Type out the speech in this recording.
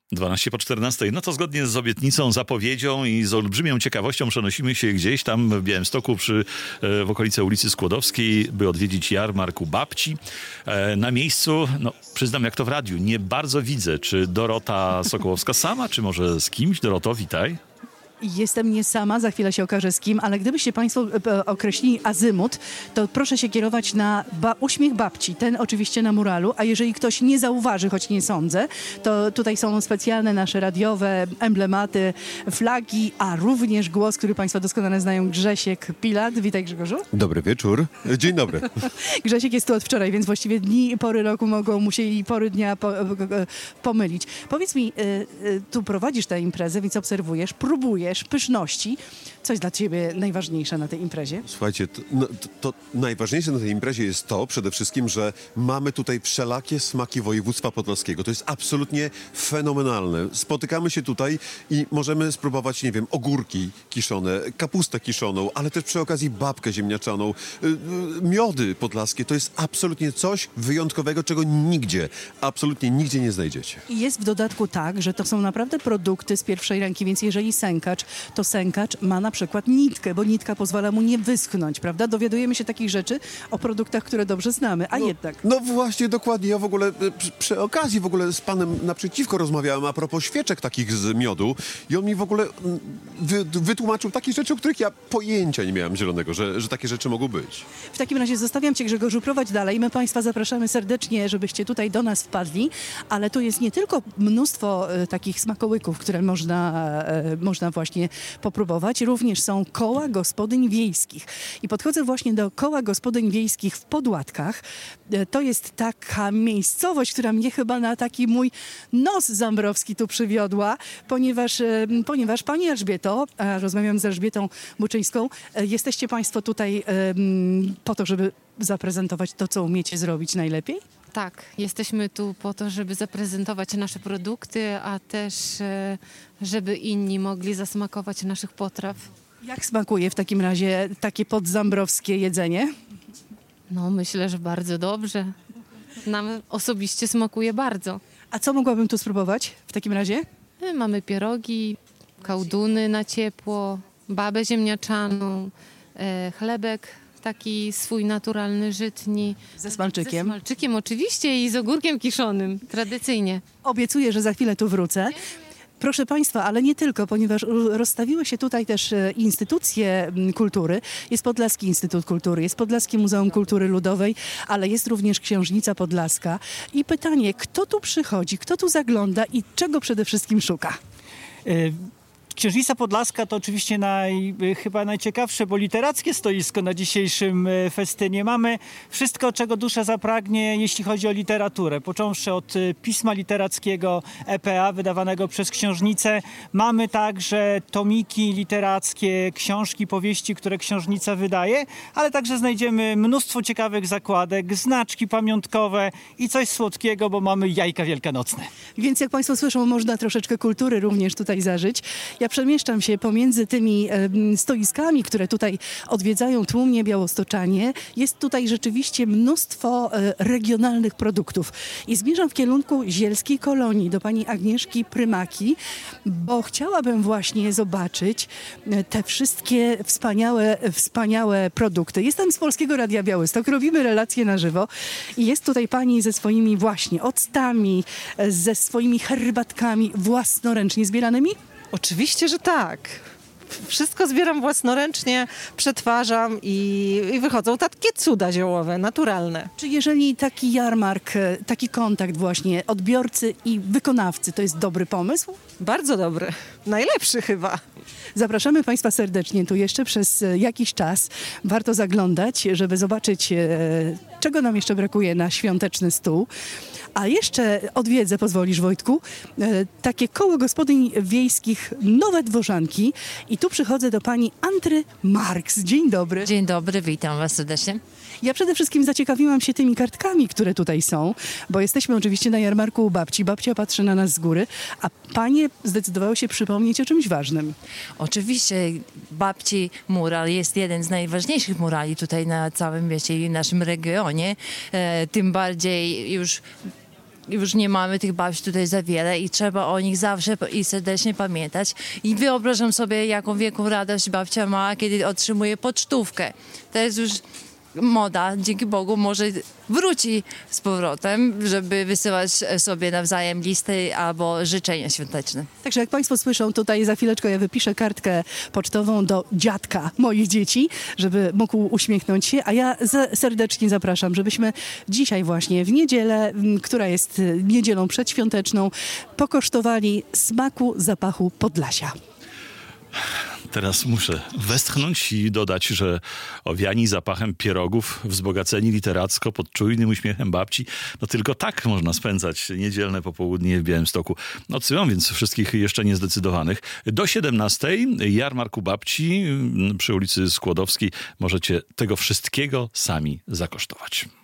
12 po 14. No to zgodnie z obietnicą, zapowiedzią i z olbrzymią ciekawością przenosimy się gdzieś tam w Białymstoku w okolice ulicy Skłodowskiej, by odwiedzić jarmark u babci. Na miejscu, no przyznam jak to w radiu, nie bardzo widzę, czy Dorota Sokołowska sama, czy może z kimś. Doroto, witaj. Jestem nie sama, za chwilę się okaże z kim, ale gdybyście Państwo określili azymut, to proszę się kierować na uśmiech babci, ten oczywiście na muralu, a jeżeli ktoś nie zauważy, choć nie sądzę, to tutaj są specjalne nasze radiowe emblematy, flagi, a również głos, który Państwo doskonale znają, Grzesiek Pilat. Witaj, Grzegorzu. Dobry wieczór. Dzień dobry. Grzesiek jest tu od wczoraj, więc właściwie dni i pory roku mogą mu się i pory dnia pomylić. Powiedz mi, tu prowadzisz tę imprezę, więc obserwujesz, próbujesz, pyszności. Co jest dla ciebie najważniejsze na tej imprezie? Słuchajcie, to najważniejsze na tej imprezie jest to przede wszystkim, że mamy tutaj wszelakie smaki województwa podlaskiego. To jest absolutnie fenomenalne. Spotykamy się tutaj i możemy spróbować, nie wiem, ogórki kiszone, kapustę kiszoną, ale też przy okazji babkę ziemniaczaną, miody podlaskie. To jest absolutnie coś wyjątkowego, czego nigdzie, absolutnie nigdzie nie znajdziecie. I jest w dodatku tak, że to są naprawdę produkty z pierwszej ręki, więc jeżeli sękacz, to sękacz ma na przykład nitkę, bo nitka pozwala mu nie wyschnąć, prawda? Dowiadujemy się takich rzeczy o produktach, które dobrze znamy, a jednak. No właśnie, dokładnie. Ja w ogóle przy okazji w ogóle z panem naprzeciwko rozmawiałem a propos świeczek takich z miodu i on mi w ogóle wytłumaczył takie rzeczy, o których ja pojęcia nie miałem zielonego, że takie rzeczy mogą być. W takim razie zostawiam cię, Grzegorzu, prowadź dalej. My Państwa zapraszamy serdecznie, żebyście tutaj do nas wpadli, ale tu jest nie tylko mnóstwo takich smakołyków, które można właśnie popróbować, również są koła gospodyń wiejskich. I podchodzę właśnie do koła gospodyń wiejskich w Podładkach. To jest taka miejscowość, która mnie chyba na taki mój nos zambrowski tu przywiodła, ponieważ pani Elżbieto, a rozmawiam z Elżbietą Buczyńską, jesteście Państwo tutaj po to, żeby zaprezentować to, co umiecie zrobić najlepiej? Tak, jesteśmy tu po to, żeby zaprezentować nasze produkty, a też żeby inni mogli zasmakować naszych potraw. Jak smakuje w takim razie takie podzambrowskie jedzenie? No, myślę, że bardzo dobrze. Nam osobiście smakuje bardzo. A co mogłabym tu spróbować w takim razie? Mamy pierogi, kałduny na ciepło, babę ziemniaczaną, chlebek taki swój naturalny, żytni. Ze smalczykiem? Ze smalczykiem oczywiście i z ogórkiem kiszonym, tradycyjnie. Obiecuję, że za chwilę tu wrócę. Proszę Państwa, ale nie tylko, ponieważ rozstawiły się tutaj też instytucje kultury. Jest Podlaski Instytut Kultury, jest Podlaskie Muzeum Kultury Ludowej, ale jest również Księżnica Podlaska. I pytanie, kto tu przychodzi, kto tu zagląda i czego przede wszystkim szuka? Księżnica Podlaska to oczywiście chyba najciekawsze, bo literackie stoisko na dzisiejszym festynie. Mamy wszystko, czego dusza zapragnie, jeśli chodzi o literaturę. Począwszy od pisma literackiego EPA, wydawanego przez książnicę. Mamy także tomiki literackie, książki, powieści, które książnica wydaje, ale także znajdziemy mnóstwo ciekawych zakładek, znaczki pamiątkowe i coś słodkiego, bo mamy jajka wielkanocne. Więc jak Państwo słyszą, można troszeczkę kultury również tutaj zażyć. Ja przemieszczam się pomiędzy tymi stoiskami, które tutaj odwiedzają tłumnie białostoczanie. Jest tutaj rzeczywiście mnóstwo regionalnych produktów. I zmierzam w kierunku Zielskiej Kolonii, do pani Agnieszki Prymaki, bo chciałabym właśnie zobaczyć te wszystkie wspaniałe produkty. Jestem z Polskiego Radia Białystok, robimy relacje na żywo i jest tutaj pani ze swoimi właśnie octami, ze swoimi herbatkami własnoręcznie zbieranymi? Oczywiście, że tak. Wszystko zbieram własnoręcznie, przetwarzam i wychodzą takie cuda ziołowe, naturalne. Czy jeżeli taki jarmark, taki kontakt właśnie odbiorcy i wykonawcy, to jest dobry pomysł? Bardzo dobry. Najlepszy chyba. Zapraszamy Państwa serdecznie tu jeszcze przez jakiś czas. Warto zaglądać, żeby zobaczyć, czego nam jeszcze brakuje na świąteczny stół. A jeszcze odwiedzę, pozwolisz Wojtku, takie koło gospodyń wiejskich Nowe Dworzanki i tu przychodzę do pani Antry Marks. Dzień dobry. Dzień dobry, witam was serdecznie. Ja przede wszystkim zaciekawiłam się tymi kartkami, które tutaj są, bo jesteśmy oczywiście na jarmarku u babci. Babcia patrzy na nas z góry, a panie zdecydowały się przypomnieć o czymś ważnym. Oczywiście babci mural jest jeden z najważniejszych murali tutaj na całym mieście i naszym regionie. Tym bardziej już już nie mamy tych babci tutaj za wiele i trzeba o nich zawsze i serdecznie pamiętać. I wyobrażam sobie, jaką wielką radość babcia ma, kiedy otrzymuje pocztówkę. To jest już moda, dzięki Bogu, może wróci z powrotem, żeby wysyłać sobie nawzajem listy albo życzenia świąteczne. Także jak Państwo słyszą, tutaj za chwileczkę ja wypiszę kartkę pocztową do dziadka moich dzieci, żeby mógł uśmiechnąć się, a ja serdecznie zapraszam, żebyśmy dzisiaj właśnie w niedzielę, która jest niedzielą przedświąteczną, pokosztowali smaku, zapachu Podlasia. Teraz muszę westchnąć i dodać, że owiani zapachem pierogów, wzbogaceni literacko pod czujnym uśmiechem babci, no tylko tak można spędzać niedzielne popołudnie w Białymstoku. Odsyłam więc wszystkich jeszcze niezdecydowanych. Do 17:00 jarmarku babci przy ulicy Skłodowskiej możecie tego wszystkiego sami zakosztować.